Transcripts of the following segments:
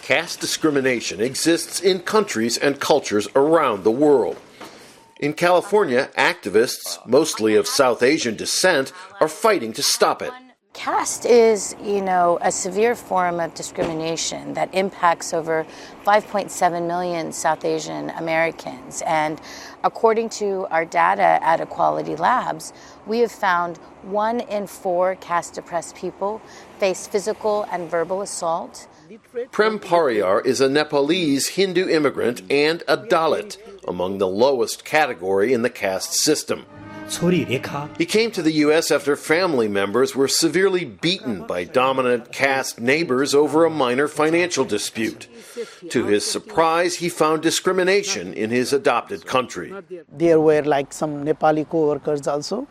Caste discrimination exists in countries and cultures around the world. In California, activists, mostly of South Asian descent, are fighting to stop it. Caste is, a severe form of discrimination that impacts over 5.7 million South Asian Americans. And according to our data at Equality Labs, we have found 1 in 4 caste-oppressed people face physical and verbal assault. Prem Pariyar is a Nepalese Hindu immigrant and a Dalit, among the lowest category in the caste system. He came to the U.S. after family members were severely beaten by dominant caste neighbors over a minor financial dispute. To his surprise, he found discrimination in his adopted country. There were some Nepali co-workers also,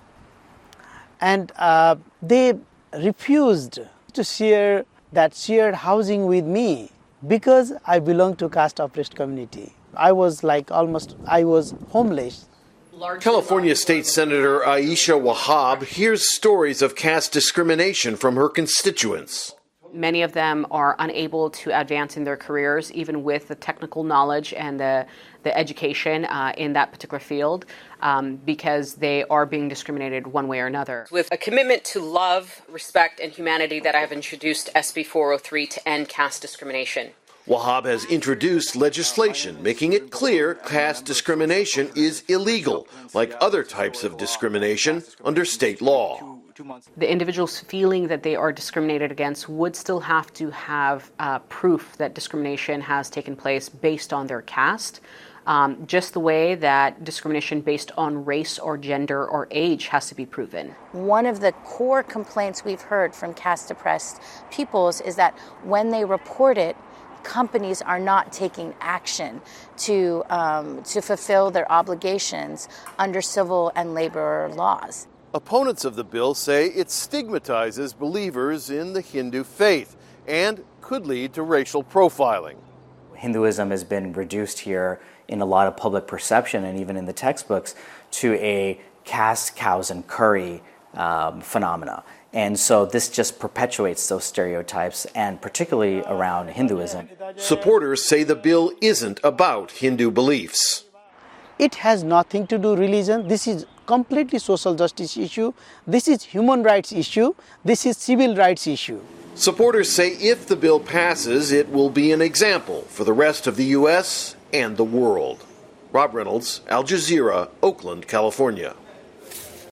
and they refused to share that shared housing with me because I belong to caste-oppressed community. I was homeless. California State Senator Aisha Wahab hears stories of caste discrimination from her constituents. Many of them are unable to advance in their careers, even with the technical knowledge and the education in that particular field, because they are being discriminated one way or another. With a commitment to love, respect, and humanity that I have introduced SB 403 to end caste discrimination. Wahab has introduced legislation making it clear caste discrimination is illegal, like other types of discrimination under state law. The individuals feeling that they are discriminated against would still have to have proof that discrimination has taken place based on their caste, just the way that discrimination based on race or gender or age has to be proven. One of the core complaints we've heard from caste-oppressed peoples is that when they report it, companies are not taking action to fulfill their obligations under civil and labor laws. Opponents of the bill say it stigmatizes believers in the Hindu faith and could lead to racial profiling. Hinduism has been reduced here in a lot of public perception and even in the textbooks to a caste, cows, and curry phenomena. And so this just perpetuates those stereotypes, and particularly around Hinduism. Supporters say the bill isn't about Hindu beliefs. It has nothing to do with religion. This is completely social justice issue. This is human rights issue. This is civil rights issue. Supporters say if the bill passes, it will be an example for the rest of the U.S. and the world. Rob Reynolds, Al Jazeera, Oakland, California.